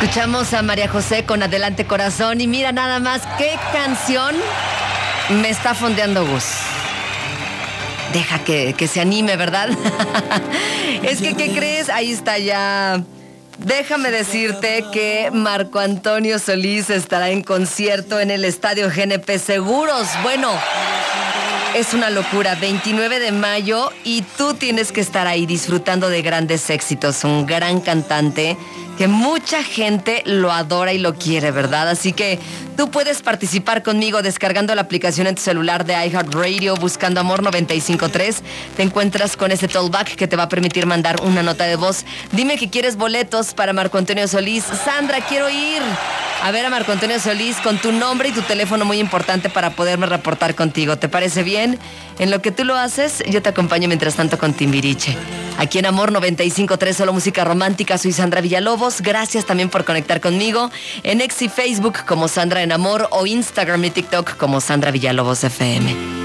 Escuchamos a María José con Adelante Corazón y mira nada más qué canción me está fondeando Gus. Deja que se anime, ¿verdad? Es que, ¿qué crees? Ahí está ya. Déjame decirte que Marco Antonio Solís estará en concierto en el Estadio GNP Seguros. Bueno, es una locura. 29 de mayo y tú tienes que estar ahí disfrutando de grandes éxitos. Un gran cantante que mucha gente lo adora y lo quiere, ¿verdad? Así que tú puedes participar conmigo descargando la aplicación en tu celular de iHeartRadio, buscando Amor 95.3. Te encuentras con ese tollback que te va a permitir mandar una nota de voz. Dime que quieres boletos para Marco Antonio Solís. Sandra, quiero ir a ver a Marco Antonio Solís con tu nombre y tu teléfono muy importante para poderme reportar contigo. ¿Te parece bien? En lo que tú lo haces, yo te acompaño mientras tanto con Timbiriche. Aquí en Amor 95.3, solo música romántica. Soy Sandra Villalobos. Gracias también por conectar conmigo en X y Facebook como Sandra en Amor o Instagram y TikTok como Sandra Villalobos FM.